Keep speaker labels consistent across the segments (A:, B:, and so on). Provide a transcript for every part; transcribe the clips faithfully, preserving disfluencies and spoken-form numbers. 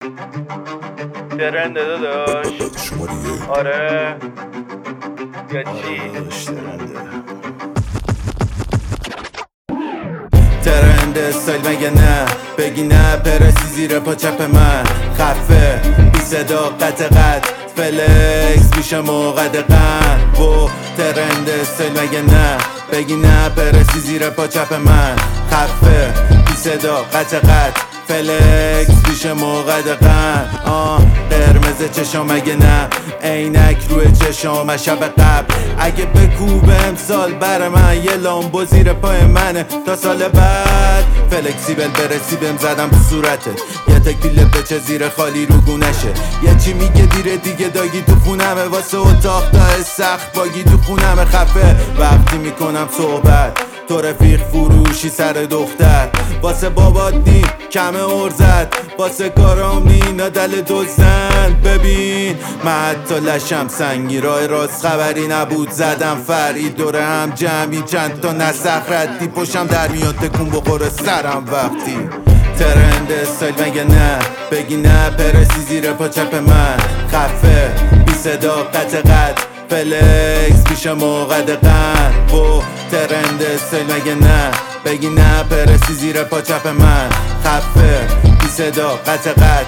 A: ترنده داداش
B: شما دیگه
A: آره یا چی؟
C: ترنده استایل مگه نه بگی نه پرسی زیر پا چپ من خفه بی صدا قط قط فلکس میشه موقع دقن و ترنده استایل مگه نه بگی نه پرسی زیر پا چپ من خفه بی صدا قط قط فلکس میشه موقع دقن آه قرمز چشام مگه نه عینک روی چشام شب قبل اگه بکوبه امسال بر من یه لامبو زیر پای منه تا سال بعد فلکسیبل برسی بهم زدم تو صورتت یه تکیل بچه زیر خالی رو گونشه یه چی میگه دیره دیگه داگی تو خونمه واسه اتاق تا سخت باگی تو خونمه خفه وقتی میکنم صحبت تو رفیق فروشی سر دختر واسه بابات نیم کمه ارزد واسه کارام نینا دل دوزن ببین من حتی لشم سنگی راه راست خبری نبود زدم فرید دوره هم جمعی چند تا نسخ ردی پشم در میاد تکون بخوره سرم وقتی ترنده استایل مگه نه بگی نه پرسی زیر پا چپ من خفه بی صدا قط قط فلکس میشه موقع دقن و ترنده استایل مگه نه بگی نه پرسی زیر پا چپ من خفه بی صدا قط قط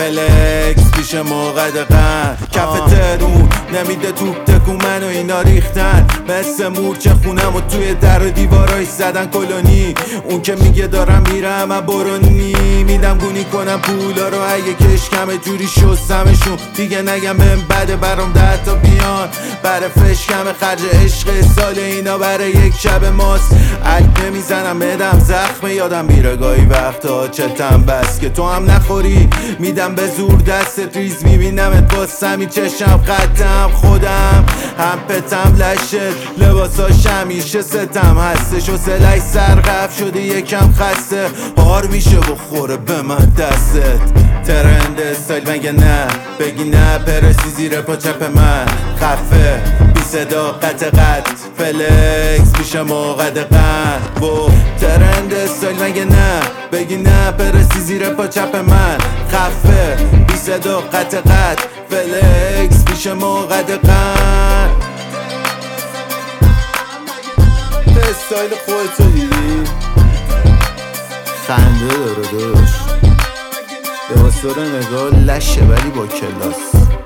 C: فلکس پیش موقع دقن کف ترون نمیده توپ تکون من و اینا ریختن مثل مورچه خونم و توی در و دیوارای زدن کلونی اون که میگه دارم میرم من برونی میدم گونی کنم پولا رو اگه کشکم جوری شستمشون دیگه نگم من بده برام ده تا بیان بره فشکم خرج عشق سال اینا برای یک شب ماست عک نمیزنم بدم زخم یادم بیره گاهی وقتا چتم بس که تو هم نخوری میدم به زور دستت ریز میبینمت با سمی چشم قدم خودم هم پتم لشت لباساش همیشه ستم هستش و سلش سرقف شده یکم خسته هار میشه بخوره به من دستت ترنده استایل مگه نه بگی نه پرسی زیر پا چپ من خفه بی صدا قط قط فلکس میشه موقع دقن و ترنده استایل مگه نه بگی نه پرسی زیر پا چپ من خفه بی صدا قط قط فلکس میشه موقع دقن استایل خودتو دیدی خنده داره داشت لباس داره نگاه لشه ولی با کلاس